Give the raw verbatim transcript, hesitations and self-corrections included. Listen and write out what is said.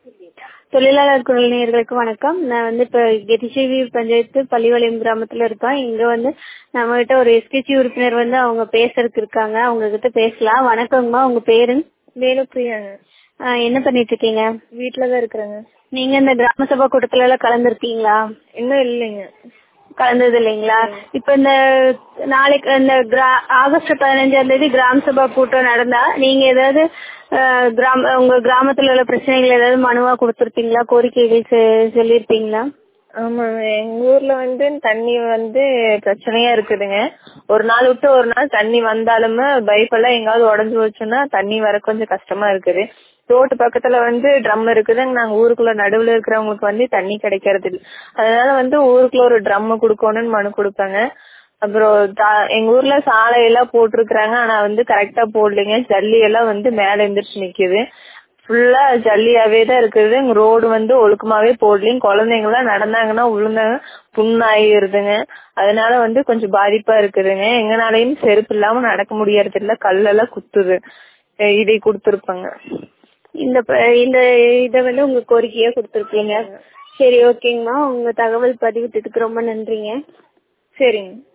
தொழிலாளர் குரல் நேயர்களுக்கு வணக்கம். நான் வந்து இப்ப கெட்டிச்சேரி பஞ்சாயத்து பள்ளிவாளையம் கிராமத்துல இருக்கேன். இங்க வந்து நம்ம கிட்ட ஒரு எஸ்கேசி உறுப்பினர் வந்து அவங்க பேசுறதுக்கு இருக்காங்க. அவங்க கிட்ட பேசலாம். வணக்கங்கம்மா, உங்க பேரு? வேலுப்பிரியாங்க. ஆஹ் என்ன பண்ணிட்டு இருக்கீங்க? வீட்டுலதான் இருக்கிறேங்க. நீங்க இந்த கிராம சபா கூட்டத்துல எல்லாம் கலந்துருக்கீங்களா? இன்னும் இல்லைங்க. கலந்தது இல்லைங்களா? இப்ப இந்த நாளைக்கு இந்த ஆகஸ்ட் பதினஞ்சாம் தேதி கிராம சபா கூட்டம் நடந்தா நீங்க ஏதாவது கிராம உங்க கிராமத்துல உள்ள பிரச்சனைகள் ஏதாவது மனுவா கொடுத்துருப்பீங்களா? கோரிக்கைகள் சொல்லிருப்பீங்களா? ஆமாங்க, எங்க ஊர்ல வந்து தண்ணி வந்து பிரச்சனையா இருக்குதுங்க. ஒரு நாள் விட்டு ஒரு நாள் தண்ணி வந்தாலுமே பைப் எல்லாம் எங்காவது உடஞ்சு போச்சுன்னா தண்ணி வர கொஞ்சம் கஷ்டமா இருக்குது. ரோட்டு பக்கத்துல வந்து ட்ரம் இருக்குதுங்க. நாங்க ஊருக்குள்ள நடுவுல இருக்கிறவங்களுக்கு வந்து தண்ணி கிடைக்கிறது இல்லை. அதனால வந்து ஊருக்குள்ள ஒரு ட்ரம் குடுக்கணும்னு மனு கொடுப்பாங்க. அப்புறம் எங்க ஊர்ல சாலை எல்லாம் போட்டிருக்கிறாங்க. ஆனா வந்து கரெக்டா போடலைங்க. ஜல்லி எல்லாம் வந்து மேல எந்திரிச்சு நிக்குது. ஃபுல்லா ஜல்லியாவே தான் இருக்குது. ரோடு வந்து ஒழுக்கமாவே போடலைங்க. குழந்தைங்க எல்லாம் நடந்தாங்கன்னா விழுந்தாங்க புண்ணாயிருதுங்க. அதனால வந்து கொஞ்சம் பாதிப்பா இருக்குதுங்க. எங்கனாலையும் செருப்பு இல்லாம நடக்க முடியறது இல்ல. கல்லெல்லாம் குத்துது. இதை கொடுத்துருப்பாங்க. இந்த இந்த இத வந்து உங்க கோரிக்கையா கொடுத்துருக்கீங்க. சரி, ஓகேங்கம்மா. உங்க தகவல் பதிவிட்டதுக்கு ரொம்ப நன்றிங்க. சரிங்க.